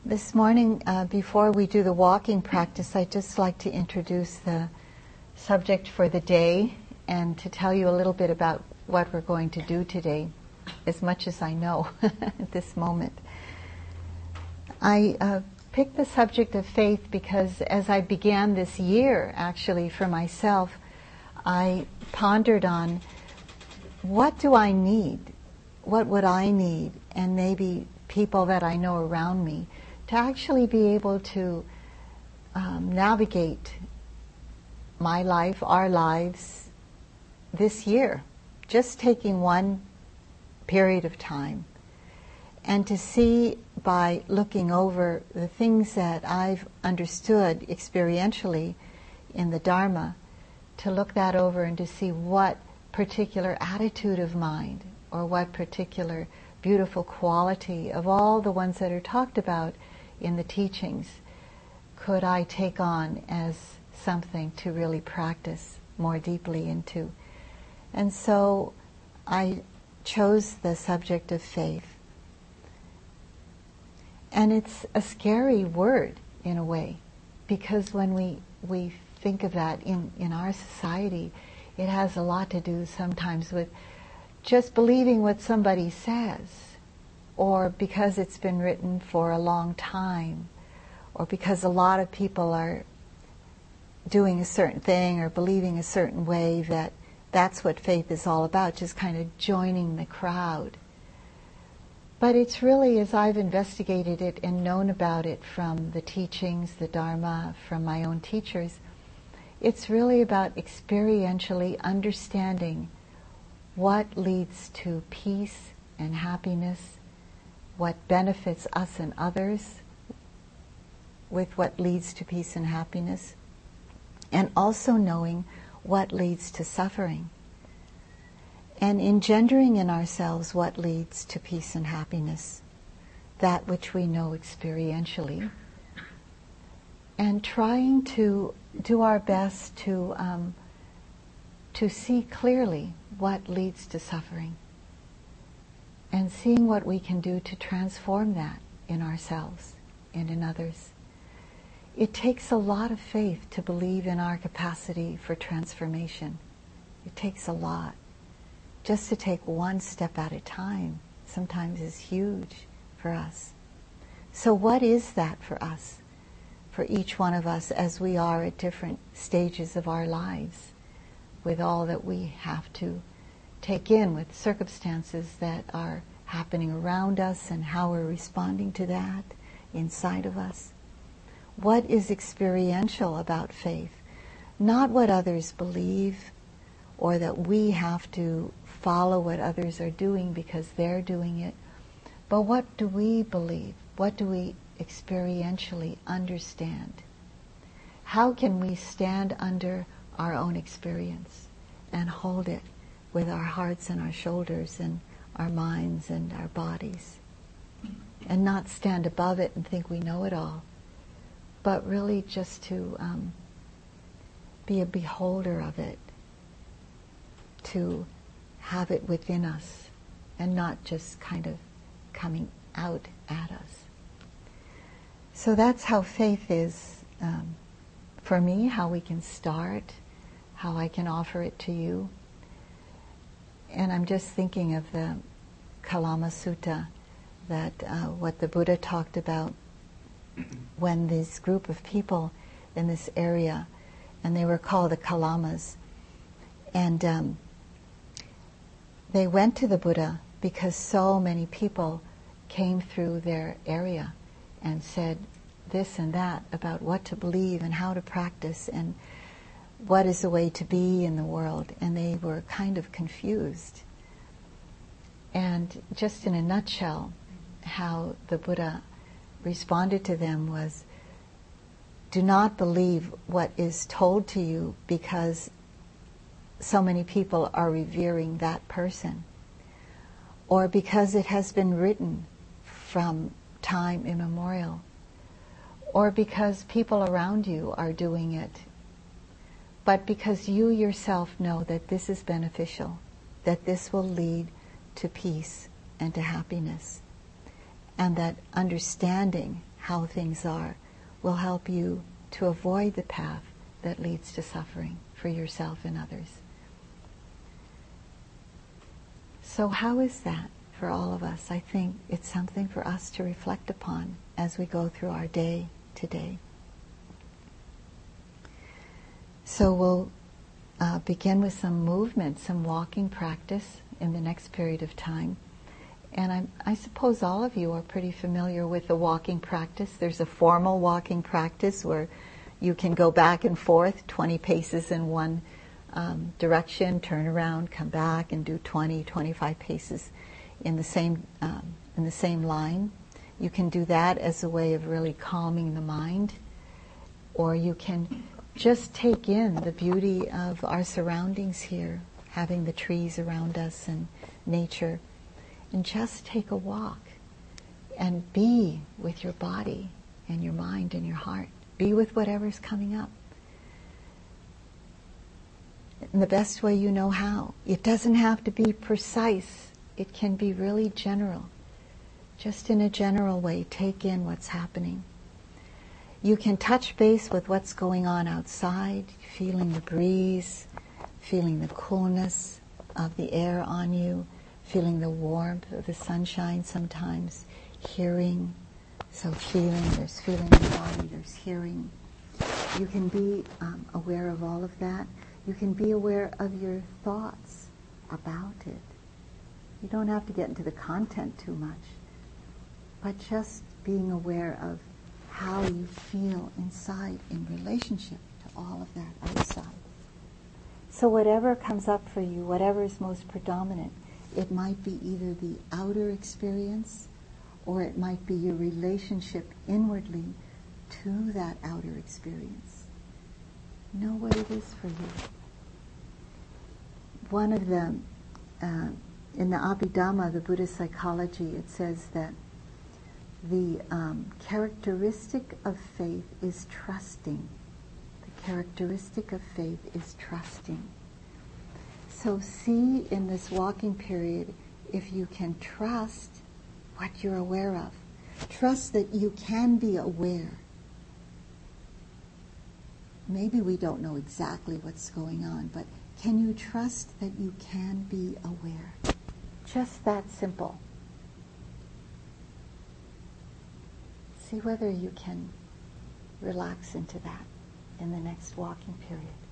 This morning, before we do the walking practice, I'd just like to introduce the subject for the day and to tell you a little bit about what we're going to do today, as much as I know at this moment. I picked the subject of faith because as I began this year, actually, for myself, I pondered on what do I need? What would I need? And maybe people that I know around me to actually be able to navigate my life, our lives, this year. Just taking one period of time. And to see by looking over the things that I've understood experientially in the Dharma, to look that over and to see what particular attitude of mind or what particular beautiful quality of all the ones that are talked about in the teachings could I take on as something to really practice more deeply into. And so I chose the subject of faith. And it's a scary word in a way, because when we think of that in our society, it has a lot to do sometimes with just believing what somebody says, or because it's been written for a long time, or because a lot of people are doing a certain thing or believing a certain way, that's what faith is all about, just kind of joining the crowd. But it's really, as I've investigated it and known about it from the teachings, the Dharma, from my own teachers, it's really about experientially understanding what leads to peace and happiness, what benefits us and others with what leads to peace and happiness, and also knowing what leads to suffering, and engendering in ourselves what leads to peace and happiness, that which we know experientially, and trying to do our best to see clearly what leads to suffering, and seeing what we can do to transform that in ourselves and in others. It takes a lot of faith to believe in our capacity for transformation. It takes a lot. Just to take one step at a time sometimes is huge for us. So what is that for us, for each one of us, as we are at different stages of our lives, with all that we have to take in, with circumstances that are happening around us and how we're responding to that inside of us? What is experiential about faith? Not what others believe, or that we have to follow what others are doing because they're doing it, but what do we believe? What do we experientially understand? How can we stand under our own experience and hold it with our hearts and our shoulders and our minds and our bodies, and not stand above it and think we know it all, but really just to be a beholder of it, to have it within us and not just kind of coming out at us. So that's how faith is for me, how we can start, how I can offer it to you. And I'm just thinking of the Kalama Sutta, that what the Buddha talked about when this group of people in this area, and they were called the Kalamas, and they went to the Buddha because so many people came through their area and said this and that about what to believe and how to practice and what is the way to be in the world, and they were kind of confused. And just in a nutshell, how the Buddha responded to them was, do not believe what is told to you because so many people are revering that person, or because it has been written from time immemorial, or because people around you are doing it, but because you yourself know that this is beneficial, that this will lead to peace and to happiness, and that understanding how things are will help you to avoid the path that leads to suffering for yourself and others. So how is that for all of us? I think it's something for us to reflect upon as we go through our day today. So we'll begin with some movement, some walking practice in the next period of time. And I suppose all of you are pretty familiar with the walking practice. There's a formal walking practice where you can go back and forth 20 paces in one direction, turn around, come back, and do 20, 25 paces in the same line. You can do that as a way of really calming the mind, or you can just take in the beauty of our surroundings here, having the trees around us and nature, and just take a walk and be with your body and your mind and your heart. Be with whatever's coming up in the best way you know how. It doesn't have to be precise. It can be really general. Just in a general way, take in what's happening. You can touch base with what's going on outside, feeling the breeze, feeling the coolness of the air on you, feeling the warmth of the sunshine sometimes, hearing. So feeling, there's feeling in the body, there's hearing. You can be aware of all of that. You can be aware of your thoughts about it. You don't have to get into the content too much, but just being aware of how you feel inside in relationship to all of that outside. So whatever comes up for you, whatever is most predominant, it might be either the outer experience or it might be your relationship inwardly to that outer experience. Know what it is for you. One of them, in the Abhidhamma, the Buddhist psychology, it says that the characteristic of faith is trusting. The characteristic of faith is trusting. So see in this walking period if you can trust what you're aware of. Trust that you can be aware. Maybe we don't know exactly what's going on, but can you trust that you can be aware? Just that simple. See whether you can relax into that in the next walking period.